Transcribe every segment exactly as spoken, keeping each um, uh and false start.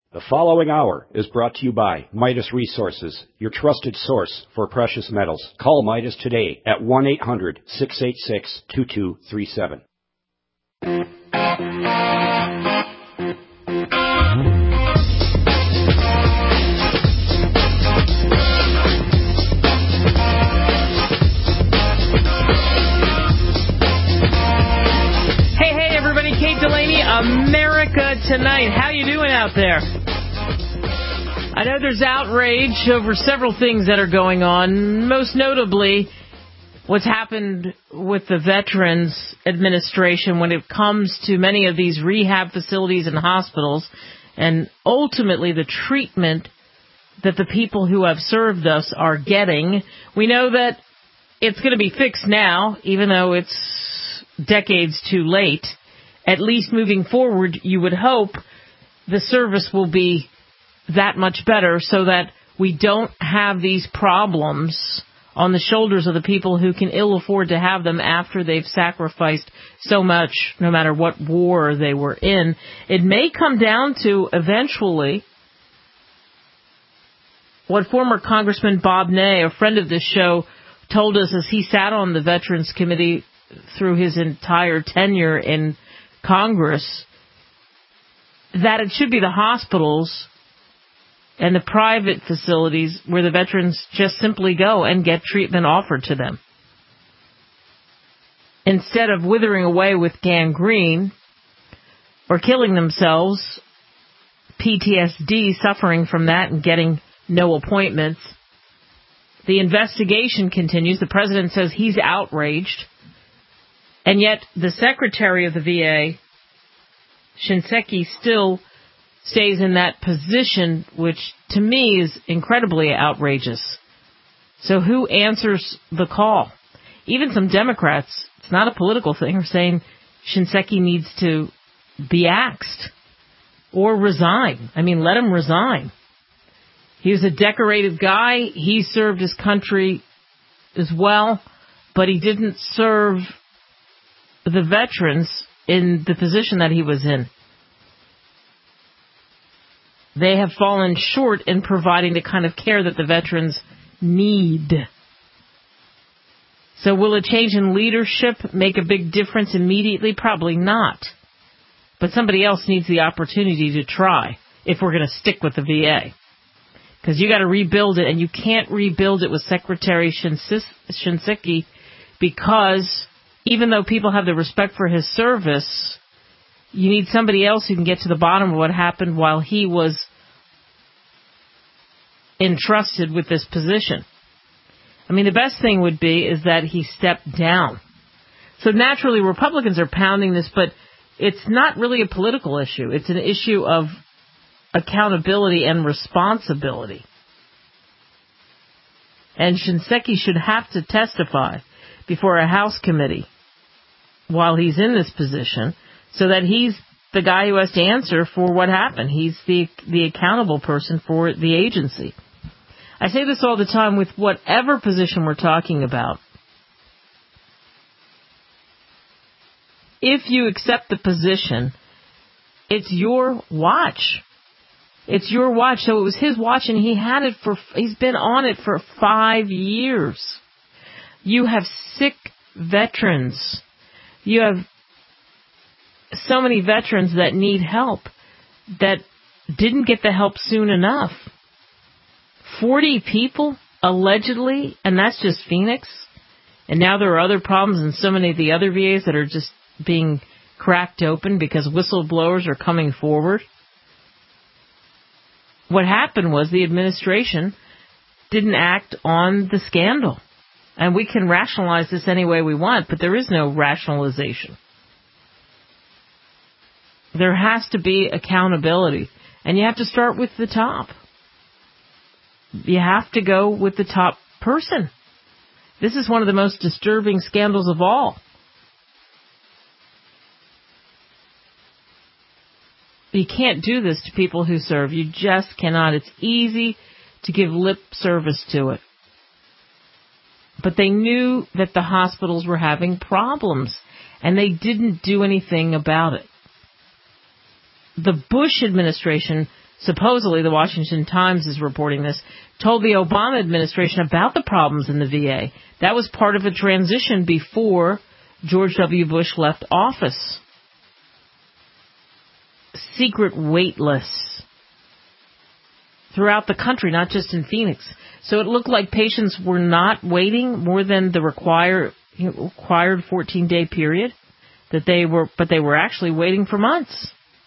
The following hour is brought to you by Midas Resources, your trusted source for precious metals. Call Midas today at one eight hundred, six eight six, two two three seven. Hey, hey, everybody, Kate Delaney, America Tonight. How you doing out there? I know there's outrage over several things that are going on, most notably what's happened with the Veterans Administration when it comes to many of these rehab facilities and hospitals, and ultimately the treatment that the people who have served us are getting. We know that it's going to be fixed now, even though it's decades too late. At least moving forward, you would hope the service will be that much better so that we don't have these problems on the shoulders of the people who can ill afford to have them after they've sacrificed so much, no matter what war they were in. It may come down to eventually what former Congressman Bob Ney, a friend of this show, told us as he sat on the Veterans Committee through his entire tenure in Congress, that it should be the hospitals and the private facilities where the veterans just simply go and get treatment offered to them. Instead of withering away with gangrene or killing themselves, P T S D, suffering from that and getting no appointments. The investigation continues. The president says he's outraged. And yet the secretary of the V A, Shinseki, still stays in that position, which to me is incredibly outrageous. So who answers the call? Even some Democrats, it's not a political thing, are saying Shinseki needs to be axed or resign. I mean, let him resign. He was a decorated guy. He served his country as well, but he didn't serve the veterans in the position that he was in. They have fallen short in providing the kind of care that the veterans need. So will a change in leadership make a big difference immediately? Probably not. But somebody else needs the opportunity to try if we're going to stick with the V A. Because you got to rebuild it, and you can't rebuild it with Secretary Shinseki, because even though people have the respect for his service, you need somebody else who can get to the bottom of what happened while he was entrusted with this position. I mean, the best thing would be is that he stepped down. So naturally, Republicans are pounding this, but it's not really a political issue. It's an issue of accountability and responsibility. And Shinseki should have to testify before a House committee while he's in this position, so that he's the guy who has to answer for what happened. He's the the accountable person for the agency. I say this all the time with whatever position we're talking about. If you accept the position, it's your watch. It's your watch. So it was his watch, and he had it for, he's been on it for five years. You have sick veterans. You have so many veterans that need help that didn't get the help soon enough. forty people, allegedly, and that's just Phoenix. And now there are other problems in so many of the other V As that are just being cracked open because whistleblowers are coming forward. What happened was the administration didn't act on the scandal. And we can rationalize this any way we want, but there is no rationalization. There has to be accountability. And you have to start with the top. You have to go with the top person. This is one of the most disturbing scandals of all. You can't do this to people who serve. You just cannot. It's easy to give lip service to it. But they knew that the hospitals were having problems, and they didn't do anything about it. The Bush administration supposedly the Washington Times is reporting this, told the Obama administration about the problems in the V A. That was part of a transition before George W. Bush left office. Secret wait lists throughout the country, not just in Phoenix. So it looked like patients were not waiting more than the required required fourteen-day period, that they were, but they were actually waiting for months.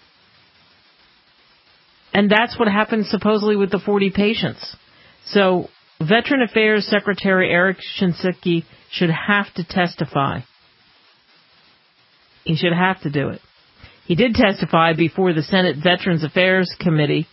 And that's what happened supposedly with the forty patients. So Veteran Affairs Secretary Eric Shinseki should have to testify. He should have to do it. He did testify before the Senate Veterans Affairs Committee,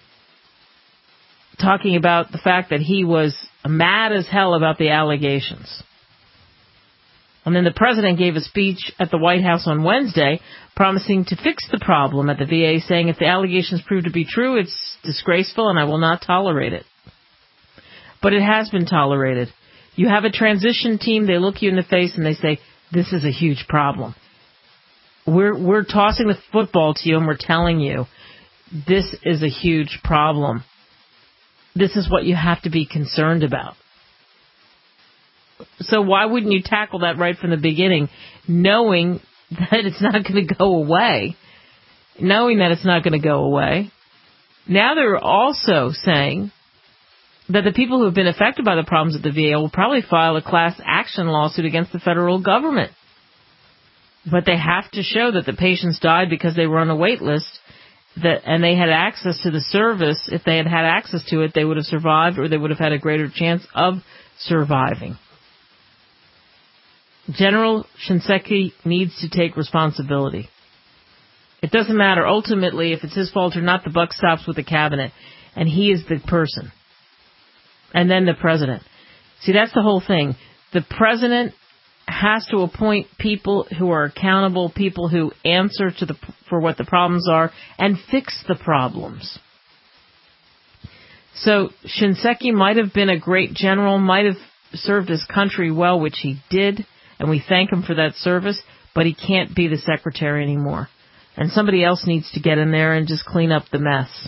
talking about the fact that he was mad as hell about the allegations. And then the president gave a speech at the White House on Wednesday promising to fix the problem at the V A, saying if the allegations prove to be true, it's disgraceful and I will not tolerate it. But it has been tolerated. You have a transition team, they look you in the face and they say, this is a huge problem. We're, we're tossing the football to you and we're telling you, this is a huge problem. This is what you have to be concerned about. So why wouldn't you tackle that right from the beginning, knowing that it's not going to go away? Knowing that it's not going to go away. Now they're also saying that the people who have been affected by the problems at the V A will probably file a class action lawsuit against the federal government. But they have to show that the patients died because they were on a wait list, that, and they had access to the service. If they had had access to it, they would have survived, or they would have had a greater chance of surviving. General Shinseki needs to take responsibility. It doesn't matter ultimately if it's his fault or not. The buck stops with the cabinet, and he is the person. And then the president. See, that's the whole thing. The president has to appoint people who are accountable, people who answer to the for what the problems are, and fix the problems. So Shinseki might have been a great general, might have served his country well, which he did, and we thank him for that service, but he can't be the secretary anymore. And somebody else needs to get in there and just clean up the mess.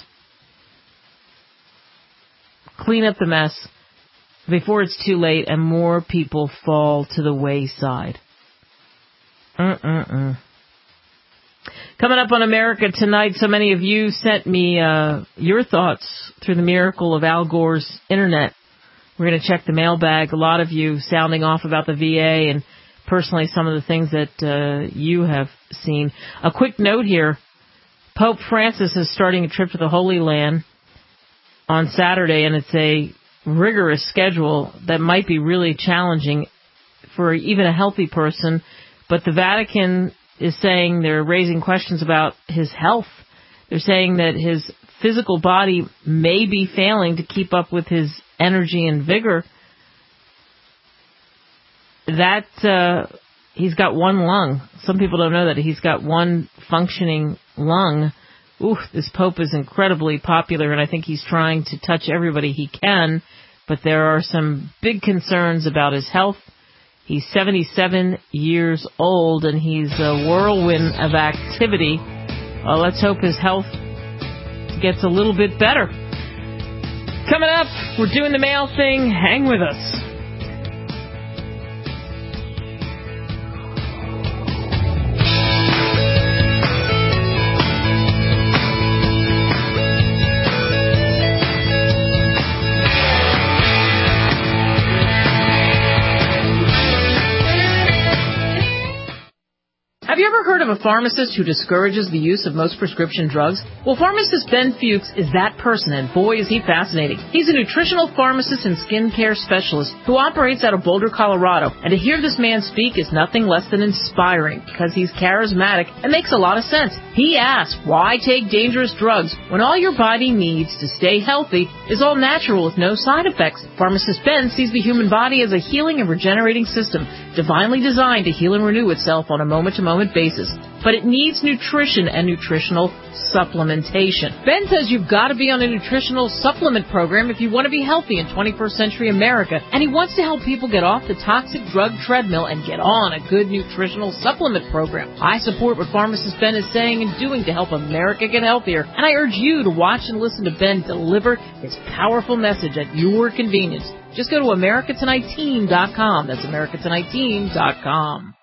Clean up the mess before it's too late and more people fall to the wayside. Mm-mm-mm. Coming up on America Tonight, so many of you sent me uh, your thoughts through the miracle of Al Gore's internet. We're going to check the mailbag. A lot of you sounding off about the V A and personally some of the things that uh, you have seen. A quick note here. Pope Francis is starting a trip to the Holy Land on Saturday, and it's a rigorous schedule that might be really challenging for even a healthy person. But the Vatican is saying they're raising questions about his health. They're saying that his physical body may be failing to keep up with his energy and vigor. That, uh, he's got one lung. Some people don't know that. He's got one functioning lung. Ooh, this Pope is incredibly popular, and I think he's trying to touch everybody he can, but there are some big concerns about his health. He's seventy-seven years old, and he's a whirlwind of activity. Well, let's hope his health gets a little bit better. Coming up, we're doing the mail thing. Hang with us. Have you ever heard of a pharmacist who discourages the use of most prescription drugs? Well, pharmacist Ben Fuchs is that person, and boy, is he fascinating. He's a nutritional pharmacist and skincare specialist who operates out of Boulder, Colorado. And to hear this man speak is nothing less than inspiring, because he's charismatic and makes a lot of sense. He asks, why take dangerous drugs when all your body needs to stay healthy is all natural with no side effects? Pharmacist Ben sees the human body as a healing and regenerating system, divinely designed to heal and renew itself on a moment-to-moment basis. but it needs nutrition and nutritional supplementation. Ben says you've got to be on a nutritional supplement program if you want to be healthy in twenty-first century America, and he wants to help people get off the toxic drug treadmill and get on a good nutritional supplement program. I support what pharmacist Ben is saying and doing to help America get healthier, and I urge you to watch and listen to Ben deliver his powerful message at your convenience. Just go to America Tonight Team dot com. That's America Tonight Team dot com.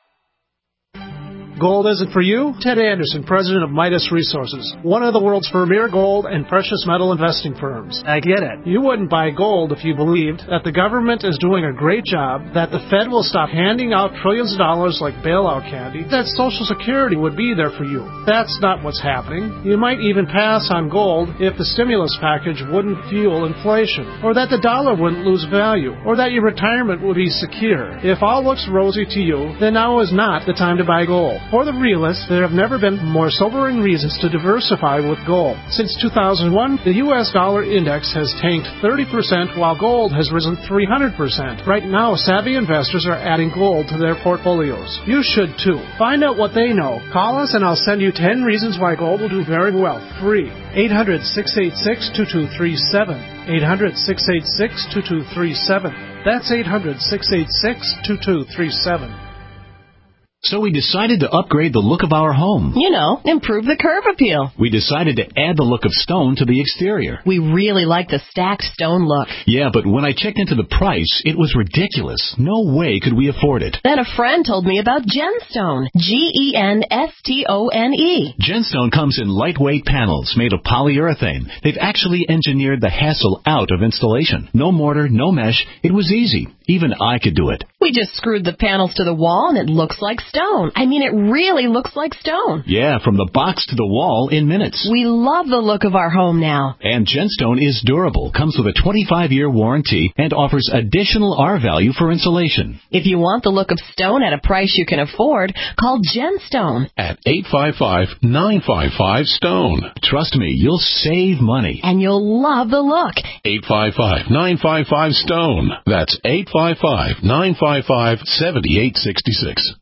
Gold isn't for you? Ted Anderson, president of Midas Resources, one of the world's premier gold and precious metal investing firms. I get it. You wouldn't buy gold if you believed that the government is doing a great job, that the Fed will stop handing out trillions of dollars like bailout candy, that Social Security would be there for you. That's not what's happening. You might even pass on gold if the stimulus package wouldn't fuel inflation, or that the dollar wouldn't lose value, or that your retirement would be secure. If all looks rosy to you, then now is not the time to buy gold. For the realists, there have never been more sobering reasons to diversify with gold. Since two thousand one, the U S dollar index has tanked thirty percent while gold has risen three hundred percent. Right now, savvy investors are adding gold to their portfolios. You should too. Find out what they know. Call us and I'll send you ten reasons why gold will do very well. Free. eight hundred, six eight six, two two three seven. eight hundred, six eight six, two two three seven. That's eight hundred, six eight six, two two three seven. So we decided to upgrade the look of our home. You know, improve the curb appeal. We decided to add the look of stone to the exterior. We really like the stacked stone look. Yeah, but when I checked into the price, it was ridiculous. No way could we afford it. Then a friend told me about Genstone. G E N S T O N E. Genstone comes in lightweight panels made of polyurethane. They've actually engineered the hassle out of installation. No mortar, no mesh. It was easy. Even I could do it. We just screwed the panels to the wall and it looks like stone. I mean, it really looks like stone. Yeah, from the box to the wall in minutes. We love the look of our home now. And Genstone is durable, comes with a twenty-five year warranty, and offers additional R value for insulation. If you want the look of stone at a price you can afford, call Genstone at eight five five, nine five five, STONE. Trust me, you'll save money. And you'll love the look. eight five five, nine five five, STONE. That's eight five five, nine five five, seven eight six six.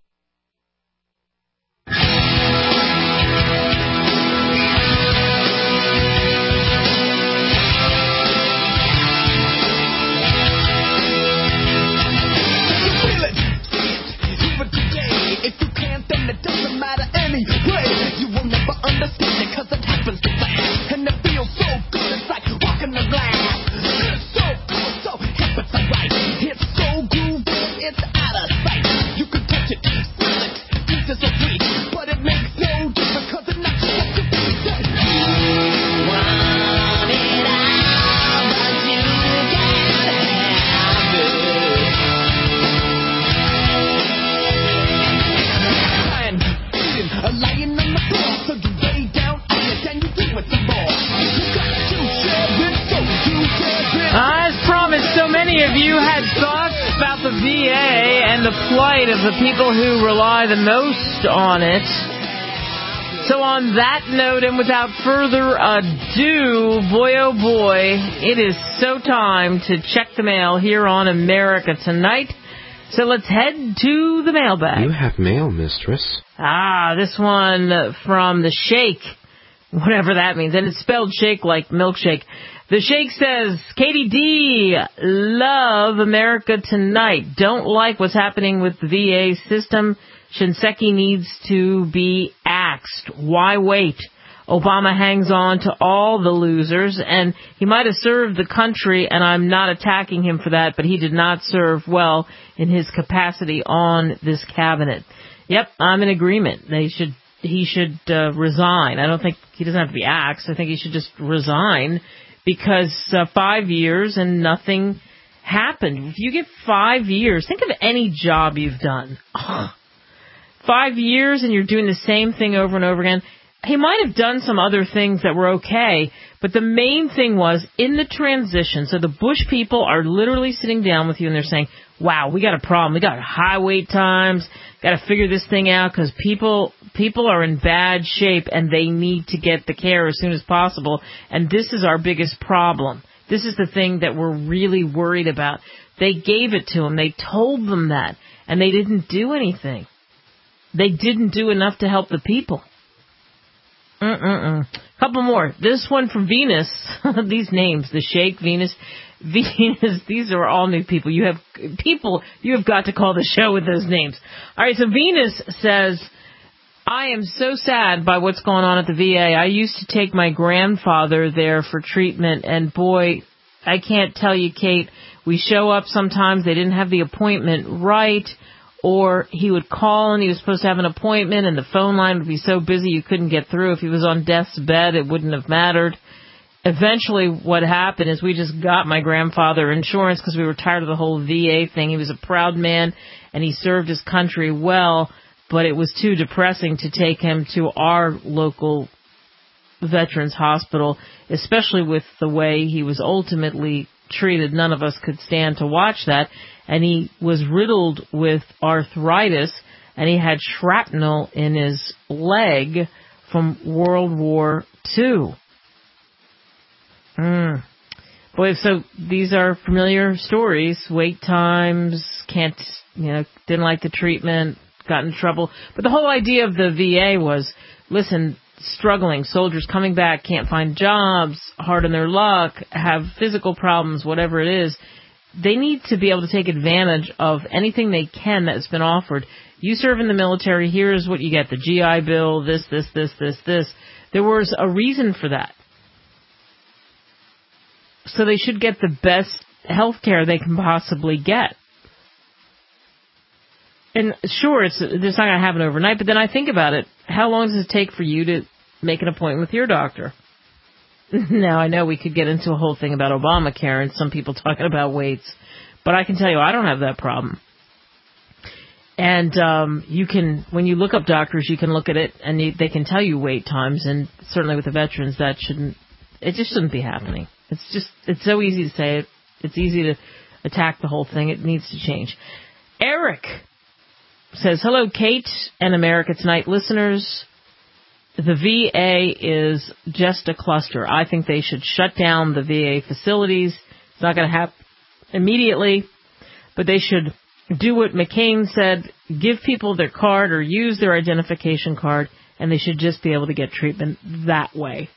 Of the people who rely the most on it. So on that note, and without further ado, boy oh boy, it is so time to check the mail here on America Tonight. So let's head to the mailbag. You have mail, mistress. Ah, this one from the Shake, whatever that means, and it's spelled shake like milkshake. The Shake says, Katie D, love America Tonight. Don't like what's happening with the V A system. Shinseki needs to be axed. Why wait? Obama hangs on to all the losers, and he might have served the country, and I'm not attacking him for that, but he did not serve well in his capacity on this cabinet. Yep, I'm in agreement. They should, he should uh, resign. I don't think he doesn't have to be axed. I think he should just resign. Because uh, five years and nothing happened. If you get five years, think of any job you've done. Ugh. Five years and you're doing the same thing over and over again. He might have done some other things that were okay, but the main thing was in the transition. So the Bush people are literally sitting down with you and they're saying, wow, we got a problem. We got high wait times. Got to figure this thing out because people people are in bad shape and they need to get the care as soon as possible. And this is our biggest problem. This is the thing that we're really worried about. They gave it to them. They told them that. And they didn't do anything. They didn't do enough to help the people. Mm-mm-mm. Couple more. This one from Venus. These names, the Sheikh, Venus, Venus, these are all new people. You have people, you have got to call the show with those names. All right, so Venus says, I am so sad by what's going on at the V A. I used to take my grandfather there for treatment, and boy, I can't tell you, Kate, we show up sometimes, they didn't have the appointment right, or he would call and he was supposed to have an appointment and the phone line would be so busy you couldn't get through. If he was on death's bed, it wouldn't have mattered. Eventually what happened is we just got my grandfather insurance because we were tired of the whole V A thing. He was a proud man and he served his country well, but it was too depressing to take him to our local Veterans Hospital, especially with the way he was ultimately treated. None of us could stand to watch that. And he was riddled with arthritis, and he had shrapnel in his leg from World War Two. Mm. Boy, so these are familiar stories. Wait times, can't, you know, didn't like the treatment, got in trouble. But the whole idea of the V A was, listen, struggling soldiers coming back, can't find jobs, hard on their luck, have physical problems, whatever it is. They need to be able to take advantage of anything they can that's been offered. You serve in the military, here's what you get, the G I Bill, this, this, this, this, this. There was a reason for that. So they should get the best health care they can possibly get. And sure, it's, it's not going to happen overnight, but then I think about it. How long does it take for you to make an appointment with your doctor? Now, I know we could get into a whole thing about Obamacare and some people talking about waits, but I can tell you I don't have that problem. And um, you can, when you look up doctors, you can look at it and you, they can tell you wait times, and certainly with the veterans, that shouldn't, it just shouldn't be happening. It's just, it's so easy to say it. It's easy to attack the whole thing. It needs to change. Eric says, hello, Kate and America Tonight listeners. The V A is just a cluster. I think they should shut down the V A facilities. It's not going to happen immediately, but they should do what McCain said, give people their card or use their identification card, and they should just be able to get treatment that way.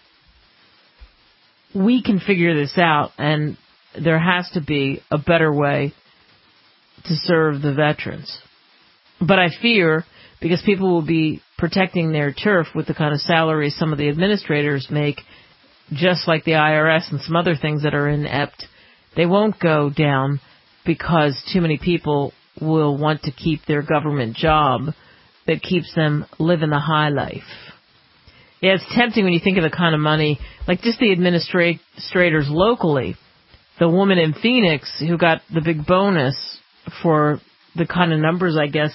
We can figure this out, and there has to be a better way to serve the veterans. But I fear, because people will be protecting their turf with the kind of salaries some of the administrators make, just like the I R S and some other things that are inept, they won't go down because too many people will want to keep their government job that keeps them living the high life. Yeah, it's tempting when you think of the kind of money, like just the administrators locally. The woman in Phoenix who got the big bonus for the kind of numbers, I guess,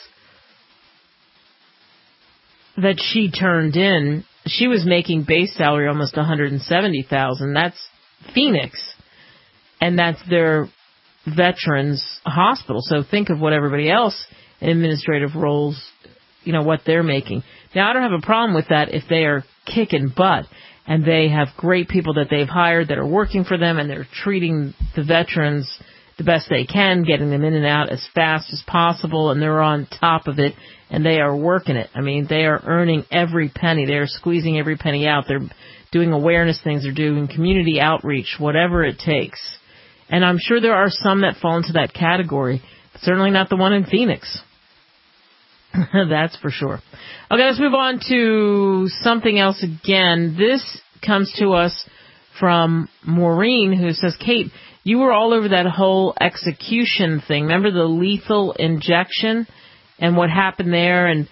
that she turned in, she was making base salary almost one hundred seventy thousand dollars. That's Phoenix, and that's their veterans hospital. So think of what everybody else in administrative roles, you know, what they're making. Now, I don't have a problem with that if they are kicking butt and they have great people that they've hired that are working for them and they're treating the veterans the best they can, getting them in and out as fast as possible, and they're on top of it, and they are working it. I mean, they are earning every penny. They're squeezing every penny out. They're doing awareness things. They're doing community outreach, whatever it takes. And I'm sure there are some that fall into that category, but certainly not the one in Phoenix. That's for sure. Okay, let's move on to something else again. This comes to us from Maureen, who says, Kate, you were all over that whole execution thing. Remember the lethal injection and what happened there, and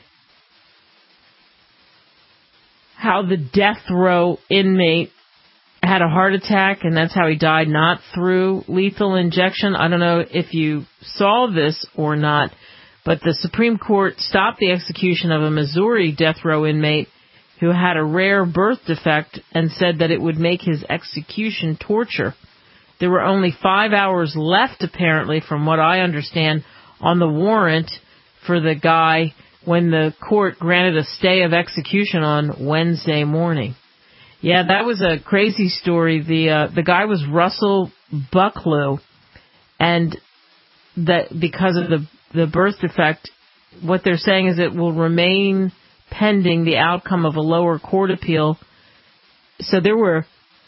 how the death row inmate had a heart attack and that's how he died, not through lethal injection. I don't know if you saw this or not, but the Supreme Court stopped the execution of a Missouri death row inmate who had a rare birth defect and said that it would make his execution torture. There were only five hours left, apparently, from what I understand, on the warrant for the guy when the court granted a stay of execution on Wednesday morning. Yeah, that was a crazy story. The uh, the guy was Russell Bucklew, and that because of the the birth defect, what they're saying is it will remain pending the outcome of a lower court appeal. So there were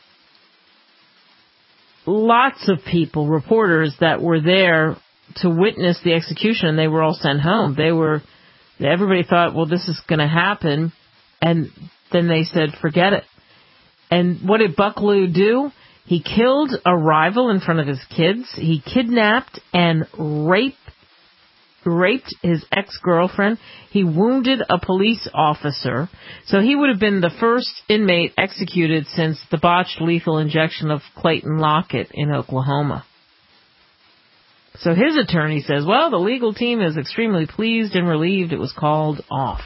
lots of people, reporters, that were there to witness the execution, and they were all sent home. They were, everybody thought, well, this is going to happen, and then they said, forget it. And what did Bucklew do? He killed a rival in front of his kids. He kidnapped and raped raped his ex-girlfriend. He wounded a police officer. So he would have been the first inmate executed since the botched lethal injection of Clayton Lockett in Oklahoma. So his attorney says, well, the legal team is extremely pleased and relieved it was called off.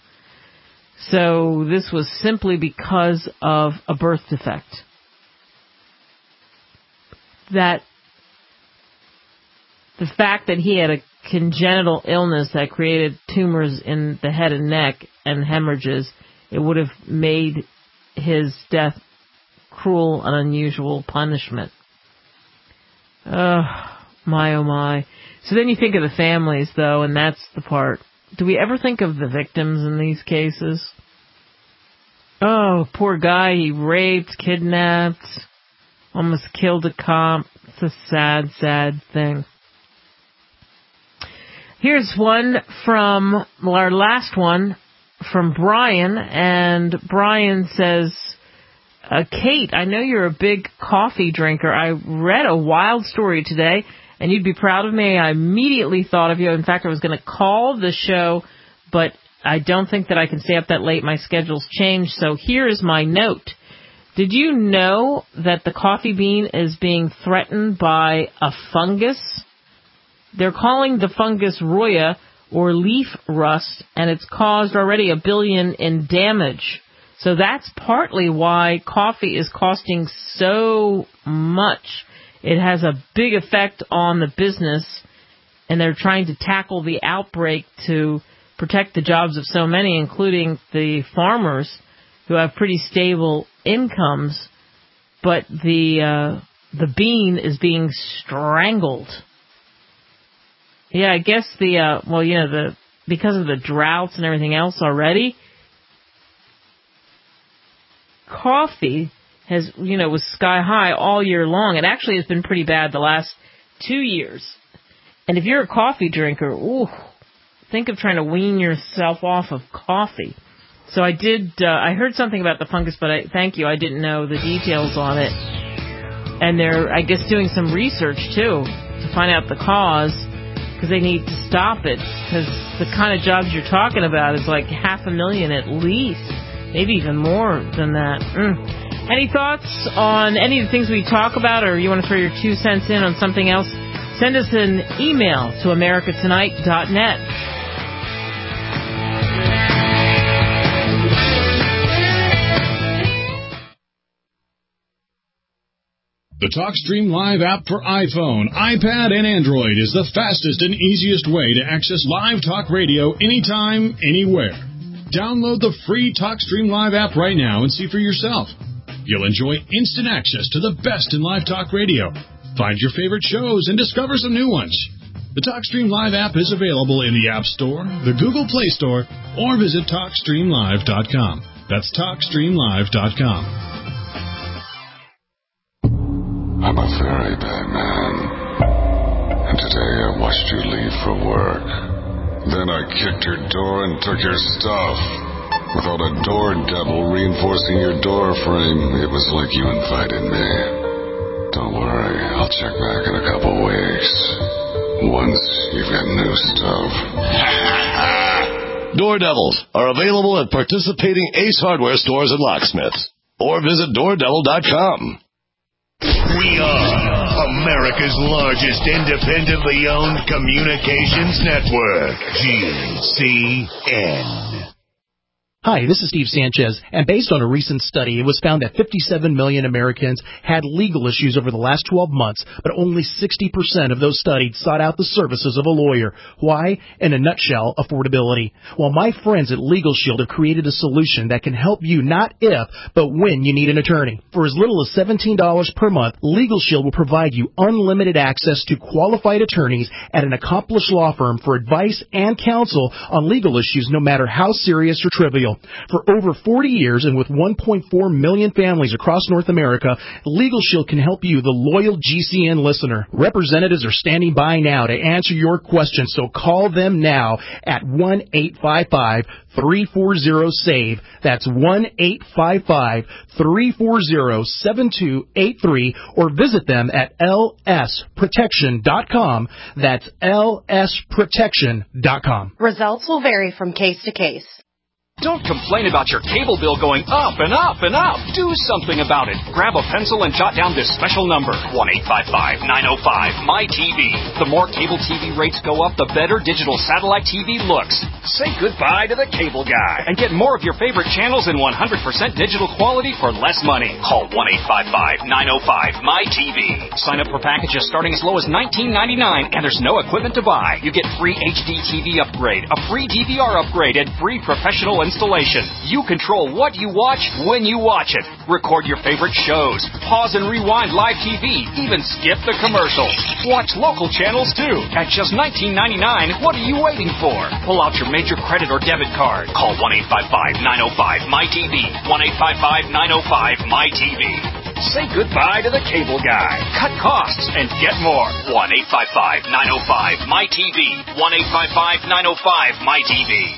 So this was simply because of a birth defect. That the fact that he had a congenital illness that created tumors in the head and neck and hemorrhages, it would have made his death cruel and unusual punishment. Oh, my, oh, my. So then you think of the families, though, and that's the part. Do we ever think of the victims in these cases? Oh, poor guy, he raped, kidnapped, almost killed a cop. It's a sad, sad thing. Here's one from, well, our last one, from Brian, and Brian says, uh, Kate, I know you're a big coffee drinker. I read a wild story today, and you'd be proud of me. I immediately thought of you. In fact, I was going to call the show, but I don't think that I can stay up that late. My schedule's changed, so here is my note. Did you know that the coffee bean is being threatened by a fungus? They're calling the fungus Roya, or leaf rust, and it's caused already a billion in damage. So that's partly why coffee is costing so much. It has a big effect on the business, and they're trying to tackle the outbreak to protect the jobs of so many, including the farmers who have pretty stable incomes, but the uh, the bean is being strangled. Yeah, I guess the, uh, well, you know, the because of the droughts and everything else already, coffee has, you know, was sky high all year long. It actually has been pretty bad the last two years. And if you're a coffee drinker, ooh, think of trying to wean yourself off of coffee. So I did, uh, I heard something about the fungus, but I, thank you, I didn't know the details on it. And they're, I guess, doing some research, too, to find out the cause, because they need to stop it, because the kind of jobs you're talking about is like half a million at least, maybe even more than that. Mm. Any thoughts on any of the things we talk about, or you want to throw your two cents in on something else? Send us an email to america tonight dot net. The TalkStream Live app for iPhone, iPad, and Android is the fastest and easiest way to access live talk radio anytime, anywhere. Download the free TalkStream Live app right now and see for yourself. You'll enjoy instant access to the best in live talk radio. Find your favorite shows and discover some new ones. The TalkStream Live app is available in the App Store, the Google Play Store, or visit talk stream live dot com. That's talk stream live dot com. I'm a very bad man, and today I watched you leave for work. Then I kicked your door and took your stuff. Without a door devil reinforcing your door frame, it was like you invited me. Don't worry, I'll check back in a couple weeks. Once you've got new stuff. Door devils are available at participating Ace Hardware stores and locksmiths. Or visit door devil dot com. We are America's largest independently owned communications network, G C N. Hi, this is Steve Sanchez, and based on a recent study, it was found that fifty-seven million Americans had legal issues over the last twelve months, but only sixty percent of those studied sought out the services of a lawyer. Why? In a nutshell, affordability. Well, my friends at Legal Shield have created a solution that can help you not if, but when you need an attorney. For as little as seventeen dollars per month, Legal Shield will provide you unlimited access to qualified attorneys at an accomplished law firm for advice and counsel on legal issues, no matter how serious or trivial. For over forty years and with one point four million families across North America, Legal Shield can help you, the loyal G C N listener. Representatives are standing by now to answer your questions, so call them now at one eight five five, three four zero, SAVE. That's one eight five five, three four zero, seven two eight three, or visit them at L S protection dot com. That's L S protection dot com. Results will vary from case to case. Don't complain about your cable bill going up and up and up. Do something about it. Grab a pencil and jot down this special number, one eight five five, nine oh five, M Y T V. The more cable T V rates go up, the better digital satellite T V looks. Say goodbye to the cable guy and get more of your favorite channels in one hundred percent digital quality for less money. Call one eight five five, nine oh five, M Y T V. Sign up for packages starting as low as nineteen ninety-nine, and there's no equipment to buy. You get free H D T V upgrade, a free D V R upgrade, and free professional installation. You control what you watch when you watch it. Record your favorite shows. Pause and rewind live T V. Even skip the commercials. Watch local channels too. At just nineteen ninety-nine, what are you waiting for? Pull out your major credit or debit card. Call one eight five five, nine oh five, M Y T V. one eight five five, nine oh five, M Y T V. Say goodbye to the cable guy. Cut costs and get more. one eight five five, nine oh five, M Y T V. one eight five five, nine oh five, M Y T V.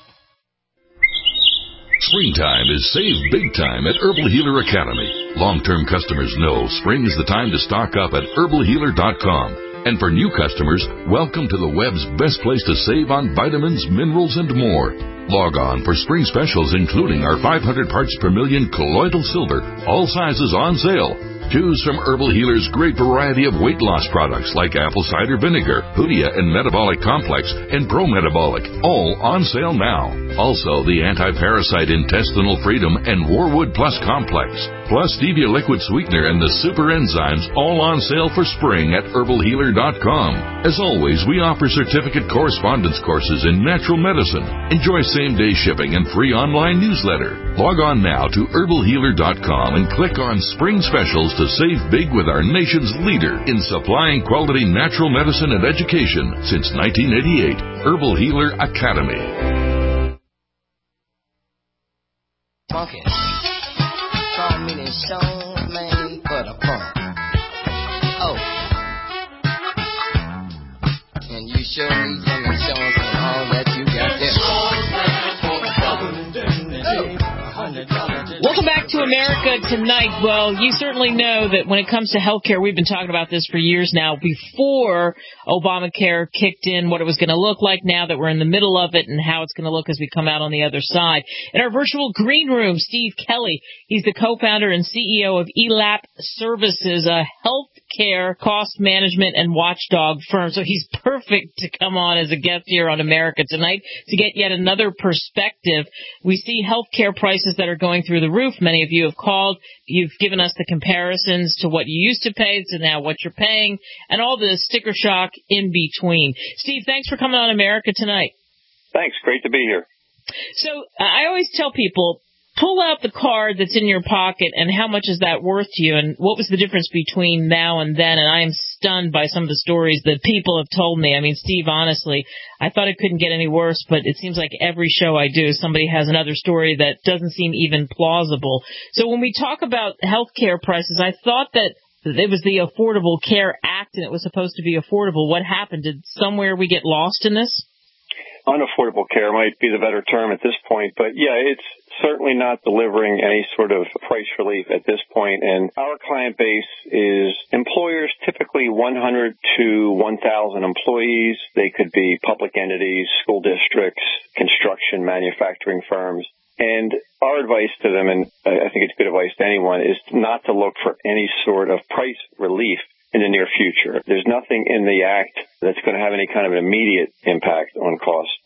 Springtime is save big time at Herbal Healer Academy. Long-term customers know spring is the time to stock up at herbal healer dot com. And for new customers, welcome to the web's best place to save on vitamins, minerals, and more. Log on for spring specials, including our five hundred parts per million colloidal silver, all sizes on sale. Choose from Herbal Healer's great variety of weight loss products like apple cider vinegar, Hoodia and Metabolic Complex, and Pro Metabolic, all on sale now. Also, the Anti-Parasite Intestinal Freedom and Warwood Plus Complex, plus Stevia Liquid Sweetener and the Super Enzymes, all on sale for spring at herbal healer dot com. As always, we offer certificate correspondence courses in natural medicine. Enjoy same-day shipping and free online newsletter. Log on now to herbal healer dot com and click on Spring Specials to save big with our nation's leader in supplying quality natural medicine and education since nineteen eighty-eight. Herbal Healer Academy. Funky. Song meaning song made for the funk. Oh. And you show me some insurance and all that you got there. Welcome back to America Tonight. Well, you certainly know that when it comes to health care, we've been talking about this for years now, before Obamacare kicked in, what it was going to look like now that we're in the middle of it, and how it's going to look as we come out on the other side. In our virtual green room, Steve Kelly. He's the co-founder and C E O of E L A P Services, a health care cost management and watchdog firm. So he's perfect to come on as a guest here on America Tonight to get yet another perspective. We see health care prices that are going through the roof. Many of you have called. You've given us the comparisons to what you used to pay to now what you're paying, and all the sticker shock in between. Steve, thanks for coming on America Tonight. Thanks. Great to be here. So I always tell people, pull out the card that's in your pocket and how much is that worth to you, and what was the difference between now and then. And I am stunned by some of the stories that people have told me. I mean, Steve, honestly, I thought it couldn't get any worse, but it seems like every show I do, somebody has another story that doesn't seem even plausible. So when we talk about health care prices, I thought that it was the Affordable Care Act and it was supposed to be affordable. What happened? Did somewhere we get lost in this? Unaffordable care might be the better term at this point, but yeah, it's certainly not delivering any sort of price relief at this point. And our client base is employers, typically one hundred to one thousand employees. They could be public entities, school districts, construction, manufacturing firms. And our advice to them, and I think it's good advice to anyone, is not to look for any sort of price relief in the near future. There's nothing in the act that's going to have any kind of immediate impact on costs.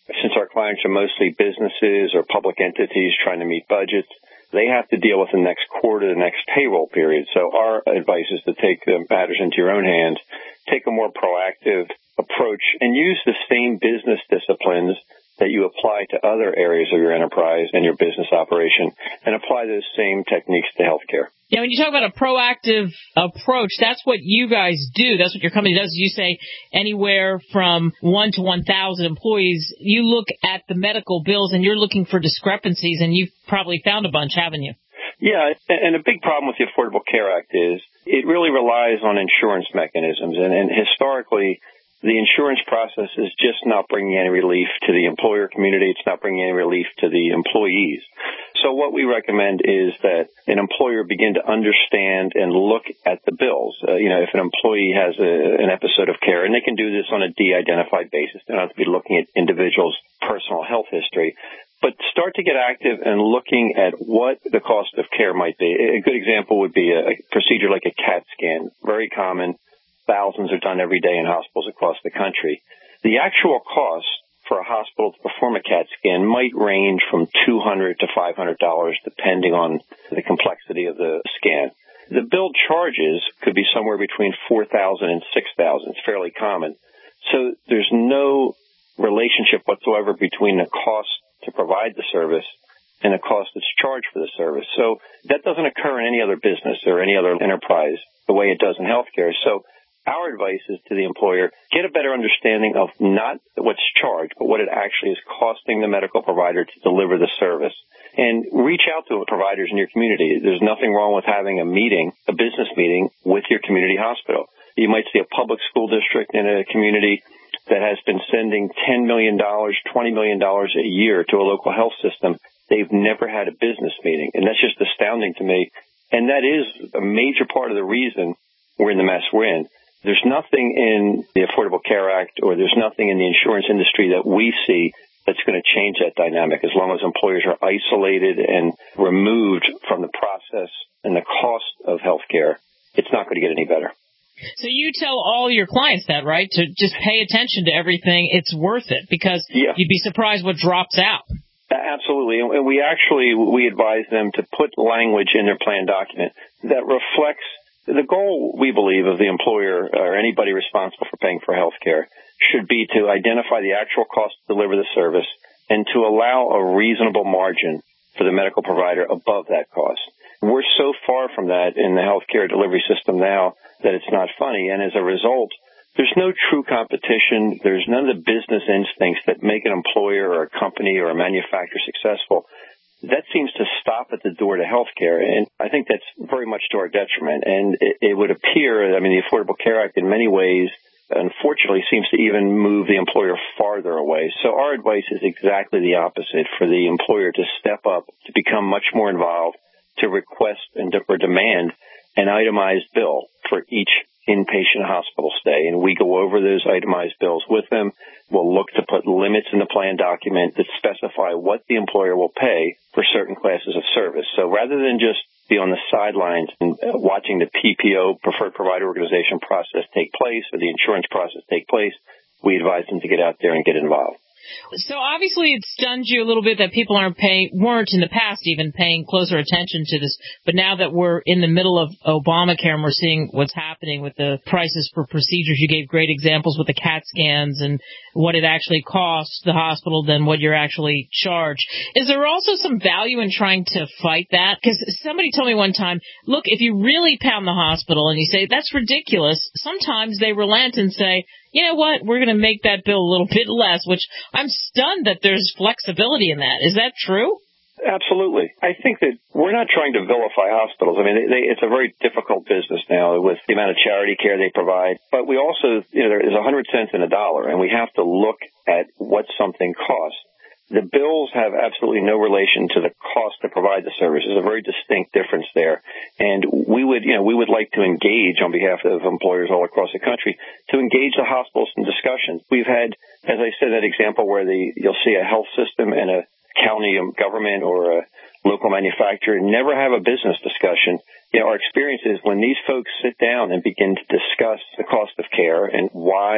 Since our clients are mostly businesses or public entities trying to meet budgets, they have to deal with the next quarter, the next payroll period. So our advice is to take the matters into your own hands, take a more proactive approach, and use the same business disciplines that you apply to other areas of your enterprise and your business operation, and apply those same techniques to healthcare. Yeah, when you talk about a proactive approach, that's what you guys do. That's what your company does. You say anywhere from one to one thousand employees, you look at the medical bills and you're looking for discrepancies, and you've probably found a bunch, haven't you? Yeah, and a big problem with the Affordable Care Act is it really relies on insurance mechanisms, and, and historically, the insurance process is just not bringing any relief to the employer community. It's not bringing any relief to the employees. So what we recommend is that an employer begin to understand and look at the bills. Uh, you know, if an employee has a, an episode of care, and they can do this on a de-identified basis. They don't have to be looking at individuals' personal health history. But start to get active and looking at what the cost of care might be. A good example would be a procedure like a CAT scan, very common. Thousands are done every day in hospitals across the country. The actual cost for a hospital to perform a CAT scan might range from two hundred dollars to five hundred dollars depending on the complexity of the scan. The billed charges could be somewhere between four thousand dollars and six thousand dollars. It's fairly common. So there's no relationship whatsoever between the cost to provide the service and the cost that's charged for the service. So that doesn't occur in any other business or any other enterprise the way it does in healthcare. So our advice is to the employer, get a better understanding of not what's charged, but what it actually is costing the medical provider to deliver the service. And reach out to providers in your community. There's nothing wrong with having a meeting, a business meeting with your community hospital. You might see a public school district in a community that has been sending ten million dollars, twenty million dollars a year to a local health system. They've never had a business meeting. And that's just astounding to me. And that is a major part of the reason we're in the mess we're in. There's nothing in the Affordable Care Act or there's nothing in the insurance industry that we see that's going to change that dynamic. As long as employers are isolated and removed from the process and the cost of health care, it's not going to get any better. So you tell all your clients that, right? To just pay attention to everything. It's worth it because yeah. You'd be surprised what drops out. Absolutely. And we actually, we advise them to put language in their plan document that reflects the goal, we believe, of the employer or anybody responsible for paying for health care should be to identify the actual cost to deliver the service and to allow a reasonable margin for the medical provider above that cost. We're so far from that in the healthcare delivery system now that it's not funny, and as a result, there's no true competition. There's none of the business instincts that make an employer or a company or a manufacturer successful. That seems to stop at the door to healthcare, and I think that's very much to our detriment. And it, it would appear, I mean, the Affordable Care Act in many ways, unfortunately, seems to even move the employer farther away. So our advice is exactly the opposite, for the employer to step up, to become much more involved, to request and to, or demand an itemized bill for each inpatient hospital stay. And we go over those itemized bills with them. We'll look to put limits in the plan document that specify what the employer will pay for certain classes of service. So rather than just be on the sidelines and watching the P P O, Preferred Provider Organization process take place or the insurance process take place, we advise them to get out there and get involved. So obviously it stuns you a little bit that people aren't paying, weren't in the past even paying closer attention to this. But now that we're in the middle of Obamacare and we're seeing what's happening with the prices for procedures, you gave great examples with the CAT scans and what it actually costs the hospital than what you're actually charged. Is there also some value in trying to fight that? Because somebody told me one time, look, if you really pound the hospital and you say, that's ridiculous, sometimes they relent and say, you know what, we're going to make that bill a little bit less, which I'm stunned that there's flexibility in that. Is that true? Absolutely. I think that we're not trying to vilify hospitals. I mean, they, they, it's a very difficult business now with the amount of charity care they provide. But we also, you know, there is a hundred cents in a dollar, and we have to look at what something costs. The bills have absolutely no relation to the cost to provide the service. There's a very distinct difference there. And we would, you know, we would like to engage on behalf of employers all across the country to engage the hospitals in discussions. We've had, as I said, that example where the, you'll see a health system and a county government or a local manufacturer never have a business discussion. You know, our experience is when these folks sit down and begin to discuss the cost of care and why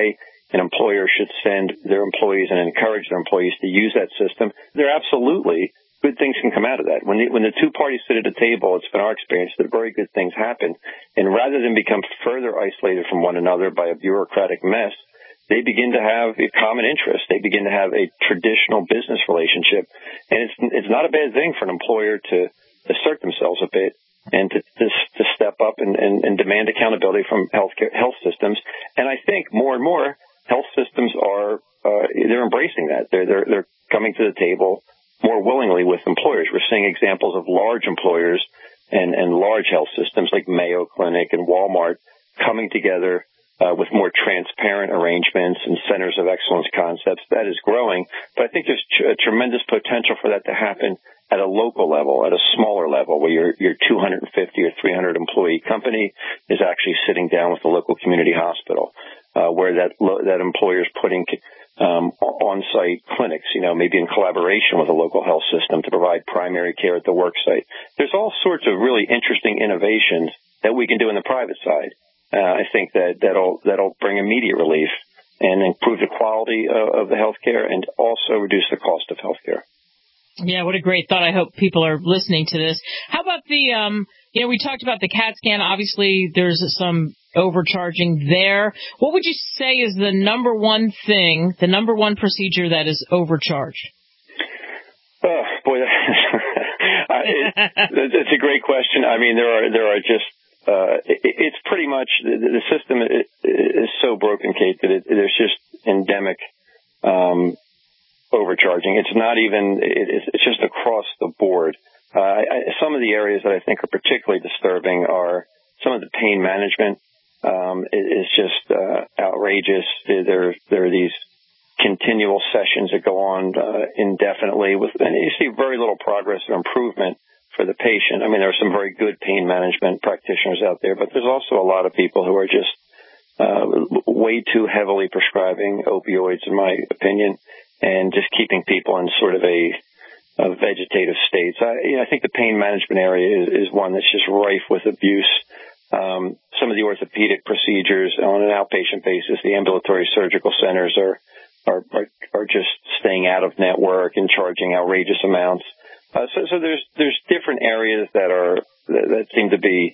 an employer should send their employees and encourage their employees to use that system, there absolutely good things can come out of that. When the, when the two parties sit at a table, it's been our experience that very good things happen. And rather than become further isolated from one another by a bureaucratic mess, they begin to have a common interest. They begin to have a traditional business relationship. And it's it's not a bad thing for an employer to assert themselves a bit and to to, to step up and, and, and demand accountability from healthcare, health systems. And I think more and more health systems are uh, they're embracing that. They're, they're they're coming to the table more willingly with employers. We're seeing examples of large employers and, and large health systems like Mayo Clinic and Walmart coming together uh, with more transparent arrangements and centers of excellence concepts. That is growing, but I think there's tr- a tremendous potential for that to happen at a local level, at a smaller level, where your your two hundred fifty or three hundred employee company is actually sitting down with the local community hospital, uh, where that lo- that employer is putting Um, on-site clinics, you know, maybe in collaboration with a local health system to provide primary care at the work site. There's all sorts of really interesting innovations that we can do in the private side. Uh, I think that that'll that'll bring immediate relief and improve the quality of, of the healthcare and also reduce the cost of healthcare. Yeah, what a great thought. I hope people are listening to this. How about the, um, you know, we talked about the CAT scan. Obviously, there's some overcharging there. What would you say is the number one thing, the number one procedure that is overcharged? Oh, boy, it, it's a great question. I mean, there are there are just uh, it, it's pretty much the, the system is so broken, Kate, that it, there's just endemic um, overcharging. It's not even it, it's just across the board. Uh, I, some of the areas that I think are particularly disturbing are some of the pain management. Um, is just uh, outrageous. There, there are these continual sessions that go on uh, indefinitely, with, and you see very little progress or improvement for the patient. I mean, there are some very good pain management practitioners out there, but there's also a lot of people who are just uh, way too heavily prescribing opioids, in my opinion, and just keeping people in sort of a, a vegetative state. So I, you know, I think the pain management area is, is one that's just rife with abuse. Um, some of the orthopedic procedures on an outpatient basis, the ambulatory surgical centers are, are, are, are just staying out of network and charging outrageous amounts. Uh, so, so there's, there's different areas that are, that, that seem to be,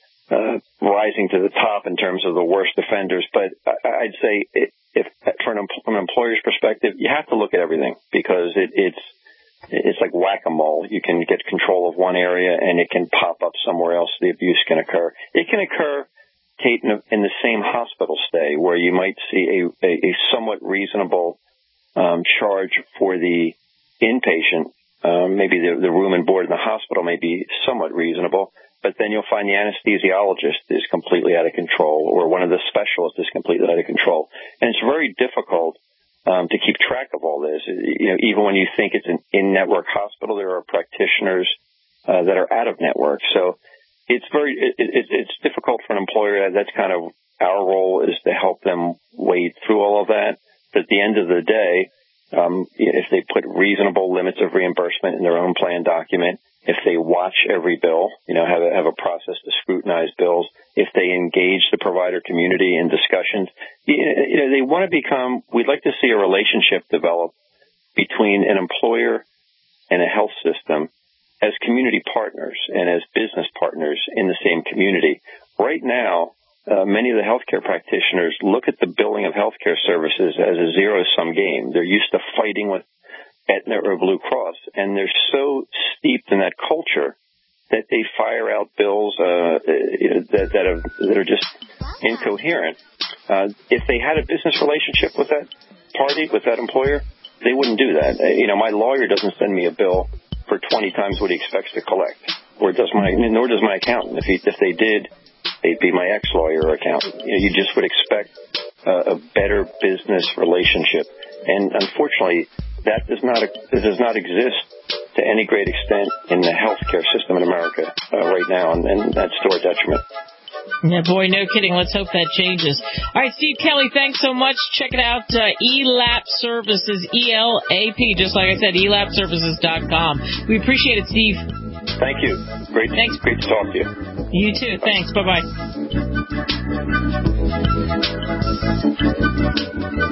uh, rising to the top in terms of the worst offenders. But I, I'd say it, if, from an, from an employer's perspective, you have to look at everything because it, it's, It's like whack-a-mole. You can get control of one area and it can pop up somewhere else. The abuse can occur. It can occur, Kate, in, a, in the same hospital stay where you might see a, a, a somewhat reasonable um, charge for the inpatient. Um, maybe the, the room and board in the hospital may be somewhat reasonable, but then you'll find the anesthesiologist is completely out of control or one of the specialists is completely out of control. And it's very difficult Um, to keep track of all this. You know, even when you think it's an in-network hospital, there are practitioners uh, that are out of network. So it's very, it, it, it's difficult for an employer. That's kind of our role, is to help them wade through all of that. But at the end of the day, um, if they put reasonable limits of reimbursement in their own plan document, if they watch every bill, you know, have a, have a process to scrutinize bills, if they engage the provider community in discussions, you know, they want to become, we'd like to see a relationship develop between an employer and a health system as community partners and as business partners in the same community. Right now, uh, many of the healthcare practitioners look at the billing of healthcare services as a zero-sum game. They're used to fighting with Aetna or Blue Cross, and they're so steeped in that culture that they fire out bills uh, that, that, have, that are just incoherent. Uh, if they had a business relationship with that party, with that employer, they wouldn't do that. Uh, you know, my lawyer doesn't send me a bill for twenty times what he expects to collect, or does my, nor does my accountant. If he, if they did, they'd be my ex-lawyer or accountant. You know, you just would expect uh, a better business relationship, and unfortunately, that does not does not exist to any great extent in the healthcare system in America uh, right now, and, and that's to our detriment. Yeah, boy, no kidding. Let's hope that changes. All right, Steve Kelly, thanks so much. Check it out, uh, E L A P Services, E L A P, just like I said, E L A P services dot com. We appreciate it, Steve. Thank you. Great, thanks. Great to talk to you. You too. Thanks. Bye-bye.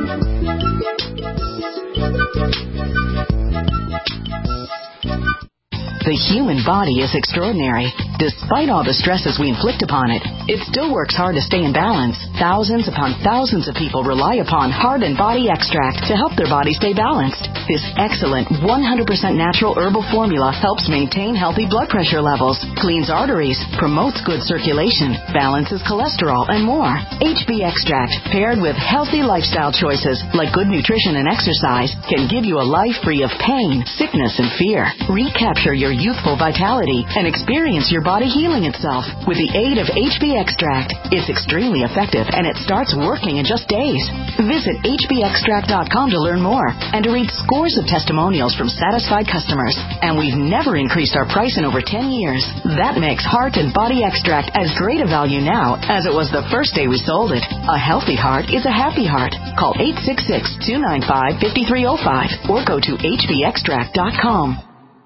human body is extraordinary. Despite all the stresses we inflict upon it, it still works hard to stay in balance. Thousands upon thousands of people rely upon Heart and Body Extract to help their body stay balanced. This excellent one hundred percent natural herbal formula helps maintain healthy blood pressure levels, cleans arteries, promotes good circulation, balances cholesterol, and more. H B Extract, paired with healthy lifestyle choices like good nutrition and exercise, can give you a life free of pain, sickness, and fear. Recapture your youthful vitality and experience your body healing itself with the aid of H B Extract. It's extremely effective and it starts working in just days. Visit H B extract dot com to learn more and to read scores of testimonials from satisfied customers. And we've never increased our price in over ten years. That makes Heart and Body Extract as great a value now as it was the first day we sold it. A healthy heart is a happy heart. Call eight six six, two nine five, five three zero five or go to H B extract dot com.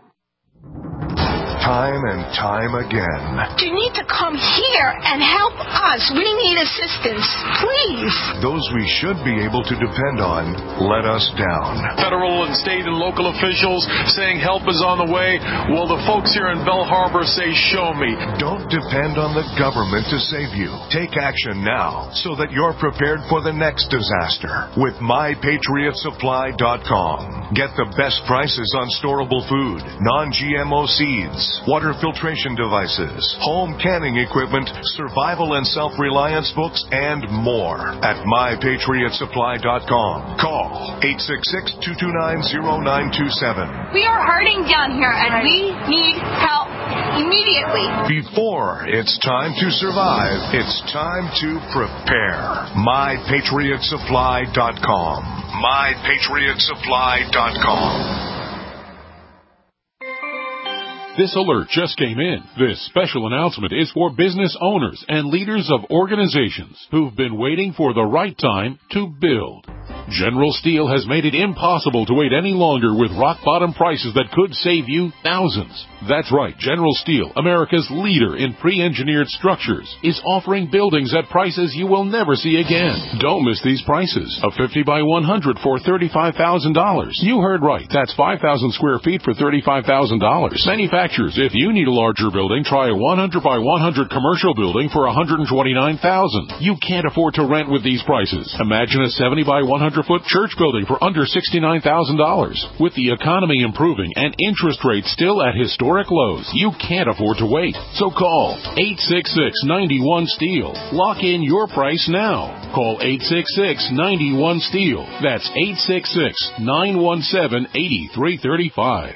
Time and time again. You need to come here and help us. We need assistance, please. Those we should be able to depend on let us down. Federal and state and local officials saying help is on the way. Well, the folks here in Belle Harbor say, show me. Don't depend on the government to save you. Take action now so that you're prepared for the next disaster with my patriot supply dot com. Get the best prices on storable food, non G M O seeds, water filtration devices, home canning equipment, survival and self-reliance books, and more at my patriot supply dot com. Call eight six six, two two nine, zero nine two seven. We are hurting down here, and we need help immediately. Before it's time to survive, it's time to prepare. my patriot supply dot com. my patriot supply dot com. This alert just came in. This special announcement is for business owners and leaders of organizations who've been waiting for the right time to build. General Steel has made it impossible to wait any longer with rock-bottom prices that could save you thousands. That's right, General Steel, America's leader in pre-engineered structures, is offering buildings at prices you will never see again. Don't miss these prices. A fifty by one hundred for thirty-five thousand dollars. You heard right. That's five thousand square feet for thirty-five thousand dollars. Manufacturers, if you need a larger building, try a one hundred by one hundred commercial building for one hundred twenty-nine thousand dollars. You can't afford to rent with these prices. Imagine a seventy by one hundred foot church building for under sixty-nine thousand dollars. With the economy improving and interest rates still at historic lows, you can't afford to wait. So call eight six six, nine one, STEEL. Lock in your price now. Call eight six six, nine one, STEEL. That's eight six six, nine one seven, eight three three five.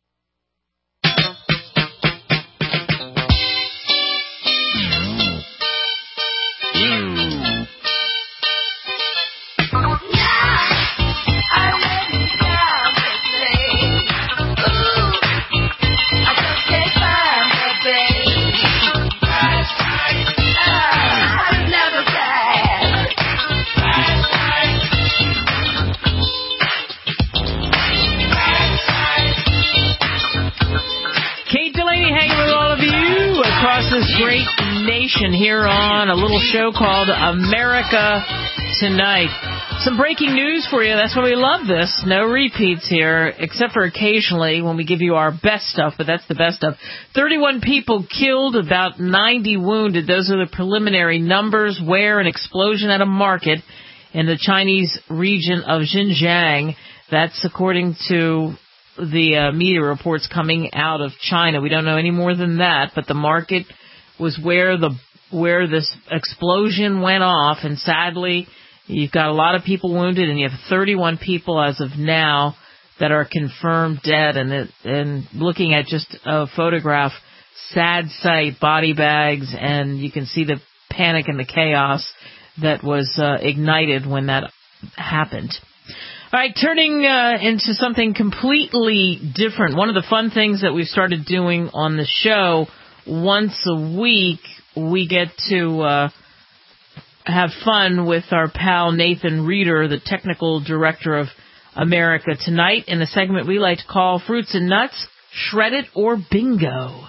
This great nation here on a little show called America Tonight. Some breaking news for you. That's why we love this. No repeats here, except for occasionally when we give you our best stuff, but that's the best stuff. thirty-one people killed, about ninety wounded. Those are the preliminary numbers. Where an explosion at a market in the Chinese region of Xinjiang. That's according to the uh, media reports coming out of China. We don't know any more than that, but the market was where the where this explosion went off, and sadly, you've got a lot of people wounded, and you have thirty-one people as of now that are confirmed dead. And it, and looking at just a photograph, sad sight, body bags, and you can see the panic and the chaos that was uh, ignited when that happened. All right, turning uh, into something completely different. One of the fun things that we've started doing on the show, once a week, we get to uh, have fun with our pal Nathan Reeder, the technical director of America Tonight, in a segment we like to call Fruits and Nuts, Shred It or Bingo.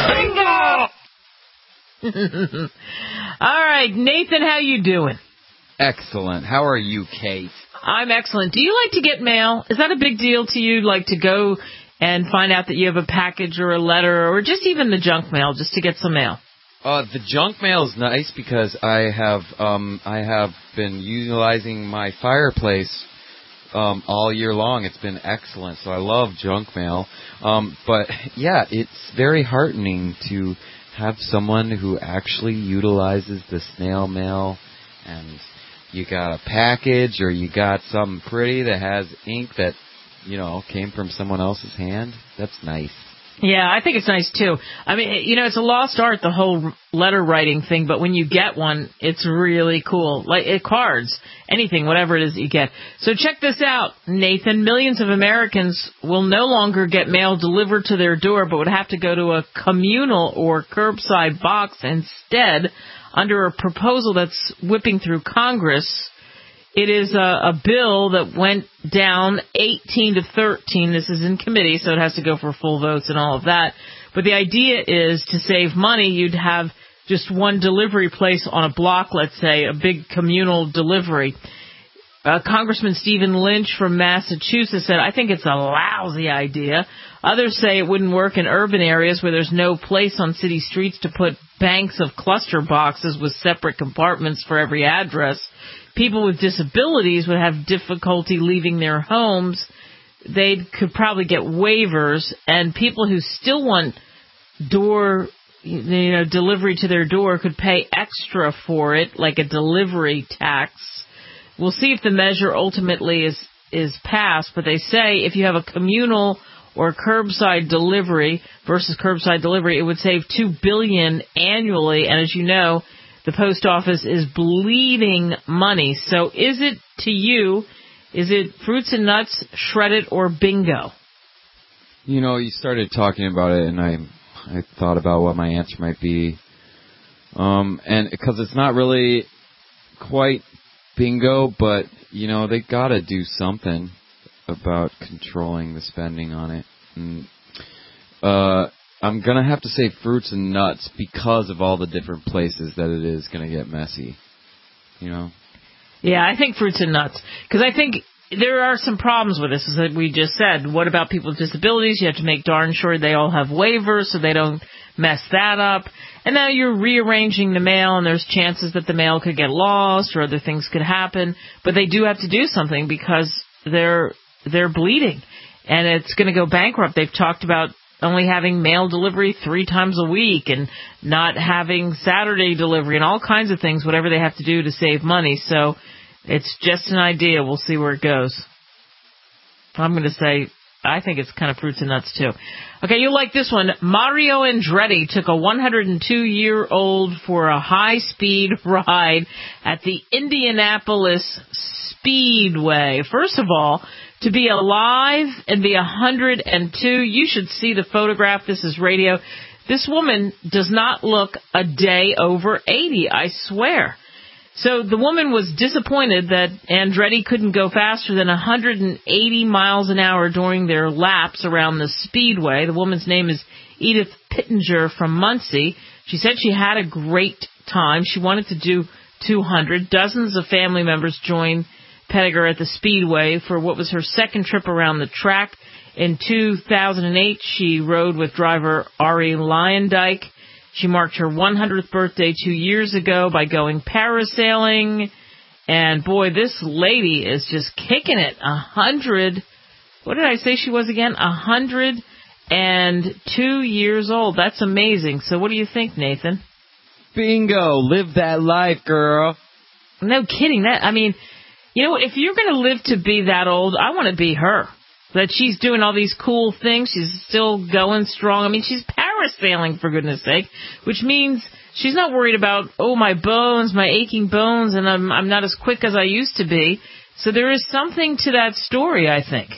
Bingo! All right, Nathan, how you doing? excellent. How are you, Kate? I'm excellent. Do you like to get mail? Is that a big deal to you, like to go and find out that you have a package or a letter or just even the junk mail, just to get some mail? Uh, the junk mail is nice because I have um, I have been utilizing my fireplace um, all year long. It's been excellent, so I love junk mail. Um, but, yeah, it's very heartening to have someone who actually utilizes the snail mail, and you got a package or you got something pretty that has ink that, you know, came from someone else's hand. That's nice. Yeah, I think it's nice, too. I mean, you know, it's a lost art, the whole letter writing thing, but when you get one, it's really cool. Like it, cards, anything, whatever it is that you get. So check this out, Nathan. Millions of Americans will no longer get mail delivered to their door, but would have to go to a communal or curbside box instead under a proposal that's whipping through Congress. It is a, a bill that went down eighteen to thirteen. This is in committee, so it has to go for full votes and all of that. But the idea is to save money. You'd have just one delivery place on a block, let's say, a big communal delivery. Uh, Congressman Stephen Lynch from Massachusetts said, I think it's a lousy idea. Others say it wouldn't work in urban areas where there's no place on city streets to put banks of cluster boxes with separate compartments for every address. People with disabilities would have difficulty leaving their homes. They could probably get waivers, and people who still want door, you know, delivery to their door could pay extra for it, like a delivery tax. We'll see if the measure ultimately is, is passed, but they say if you have a communal or curbside delivery versus curbside delivery, it would save two billion dollars annually, and as you know, the post office is bleeding money. So is it, to you, is it fruits and nuts, shredded, or bingo? You know, you started talking about it, and I I thought about what my answer might be. Um, and because it's not really quite bingo, but, you know, they got to do something about controlling the spending on it. And, uh... I'm going to have to say fruits and nuts because of all the different places that it is going to get messy, you know? Yeah, I think fruits and nuts. Because I think there are some problems with this, as we just said. What about people with disabilities? You have to make darn sure they all have waivers so they don't mess that up. And now you're rearranging the mail, and there's chances that the mail could get lost or other things could happen. But they do have to do something because they're they're bleeding, and it's going to go bankrupt. They've talked about only having mail delivery three times a week and not having Saturday delivery and all kinds of things, whatever they have to do to save money. So it's just an idea. We'll see where it goes. I'm going to say I think it's kind of fruits and nuts, too. Okay, you'll like this one. Mario Andretti took a one hundred two-year-old for a high-speed ride at the Indianapolis Speedway. First of all, to be alive and be one hundred two, you should see the photograph. This is radio. This woman does not look a day over eighty, I swear. So the woman was disappointed that Andretti couldn't go faster than one hundred eighty miles an hour during their laps around the Speedway. The woman's name is Edith Pittenger from Muncie. She said she had a great time. She wanted to do two hundred. Dozens of family members joined Pettinger at the Speedway for what was her second trip around the track. In two thousand eight, she rode with driver Ari Lyondike. She marked her one hundredth birthday two years ago by going parasailing. And boy, this lady is just kicking it. A hundred, what did I say she was again? A hundred and two years old. That's amazing. So what do you think, Nathan? Bingo. Live that life, girl. No kidding. That, I mean, you know, if you're going to live to be that old, I want to be her. That she's doing all these cool things. She's still going strong. I mean, she's parasailing, for goodness sake, which means she's not worried about, oh, my bones, my aching bones, and I'm, I'm not as quick as I used to be. So there is something to that story, I think.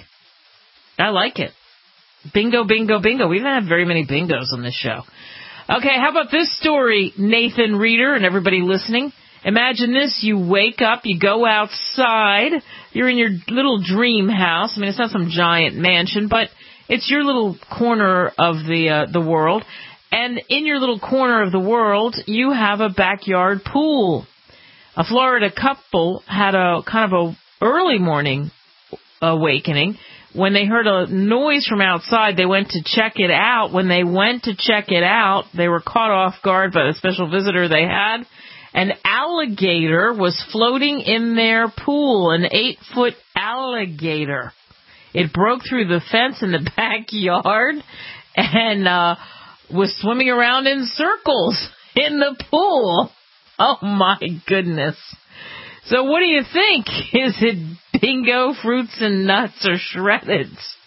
I like it. Bingo, bingo, bingo. We haven't had very many bingos on this show. Okay, how about this story, Nathan Reader and everybody listening? Imagine this, you wake up, you go outside, you're in your little dream house. I mean, it's not some giant mansion, but it's your little corner of the uh, the world. And in your little corner of the world, you have a backyard pool. A Florida couple had a kind of a early morning awakening. When they heard a noise from outside, they went to check it out. When they went to check it out, they were caught off guard by the special visitor they had. An alligator was floating in their pool, an eight-foot alligator. It broke through the fence in the backyard and uh, was swimming around in circles in the pool. Oh, my goodness. So what do you think? Is it bingo, fruits and nuts, or shredded?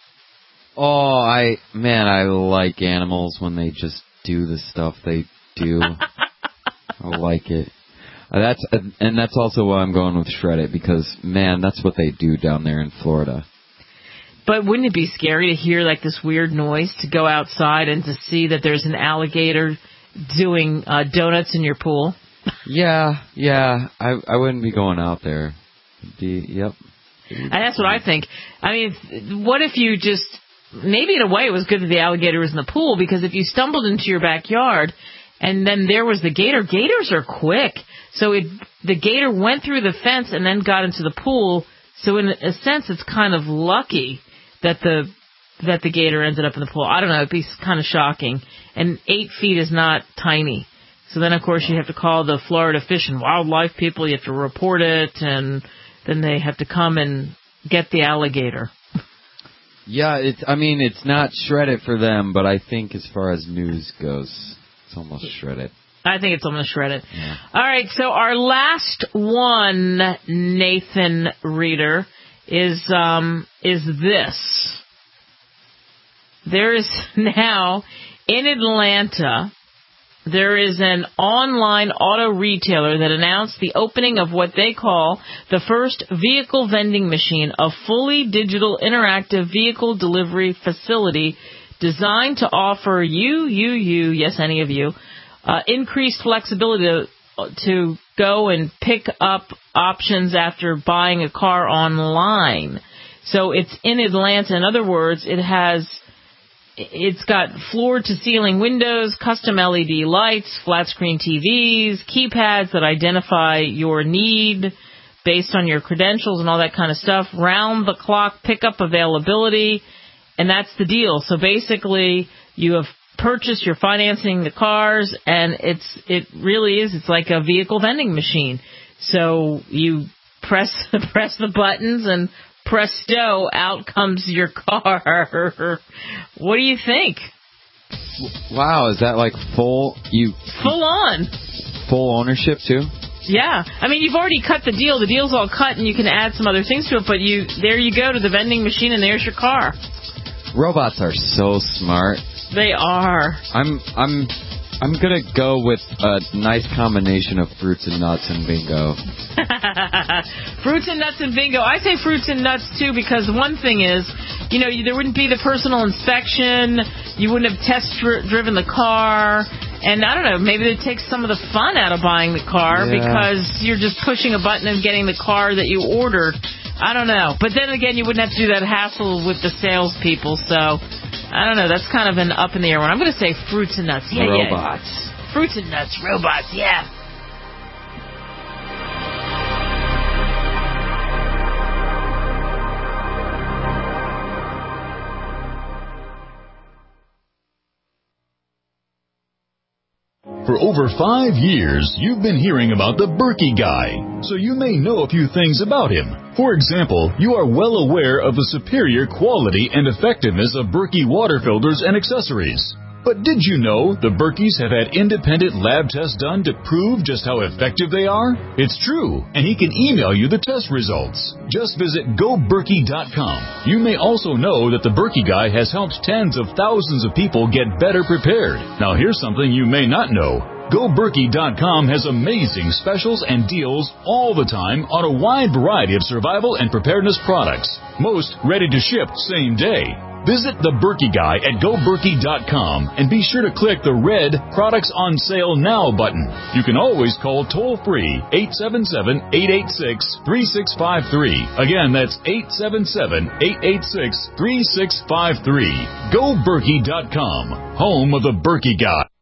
Oh, I man, I like animals when they just do the stuff they do. I like it. That's and that's also why I'm going with shredded, because man, that's what they do down there in Florida. But wouldn't it be scary to hear like this weird noise, to go outside and to see that there's an alligator doing uh, donuts in your pool? Yeah, yeah. I I wouldn't be going out there. Be, yep. And that's what I think. I mean, what if you just, maybe in a way it was good that the alligator was in the pool, because if you stumbled into your backyard and then there was the gator, gators are quick. So it, the gator went through the fence and then got into the pool. So in a sense, it's kind of lucky that the that the gator ended up in the pool. I don't know. It'd be kind of shocking. And eight feet is not tiny. So then, of course, you have to call the Florida Fish and Wildlife people. You have to report it, and then they have to come and get the alligator. Yeah, it's. I mean, it's not shredded for them, but I think as far as news goes, it's almost shredded. I think it's almost shredded. Yeah. All right, so our last one, Nathan Reader, is um is this. There is now, in Atlanta, there is an online auto retailer that announced the opening of what they call the first vehicle vending machine, a fully digital interactive vehicle delivery facility designed to offer you, you, you, yes, any of you, uh, increased flexibility to, to go and pick up options after buying a car online. So it's in Atlanta. In other words, it has... It's got floor-to-ceiling windows, custom L E D lights, flat-screen T Vs, keypads that identify your need based on your credentials and all that kind of stuff, round-the-clock pickup availability, and that's the deal. So basically, you have purchased, you're financing the cars, and it's it really is, it's like a vehicle vending machine. So you press press the buttons and presto, out comes your car. What do you think? Wow, is that like full you full on full ownership too? Yeah, I mean you've already cut the deal. The deal's all cut, and you can add some other things to it. But you there you go to the vending machine, and there's your car. Robots are so smart. They are. I'm I'm I'm gonna go with a nice combination of fruits and nuts and bingo. Fruits and nuts and bingo. I say fruits and nuts too, because one thing is, you know, you, there wouldn't be the personal inspection. You wouldn't have test dri- driven the car. And I don't know, maybe it takes some of the fun out of buying the car, yeah, because you're just pushing a button and getting the car that you ordered. I don't know. But then again, you wouldn't have to do that hassle with the salespeople. So, I don't know. That's kind of an up in the air one. I'm going to say fruits and nuts. Yeah, robots. Yeah. Fruits and nuts, robots, yeah. For over five years, you've been hearing about the Berkey Guy, so you may know a few things about him. For example, you are well aware of the superior quality and effectiveness of Berkey water filters and accessories. But did you know the Berkeys have had independent lab tests done to prove just how effective they are? It's true, and he can email you the test results. Just visit go berkey dot com. You may also know that the Berkey Guy has helped tens of thousands of people get better prepared. Now here's something you may not know. go berkey dot com has amazing specials and deals all the time on a wide variety of survival and preparedness products, most ready to ship same day. Visit the Berkey Guy at go berkey dot com and be sure to click the red Products on Sale Now button. You can always call toll-free eight seven seven, eight eight six, three six five three. Again, that's eight seven seven, eight eight six, three six five three. go berkey dot com, home of the Berkey Guy.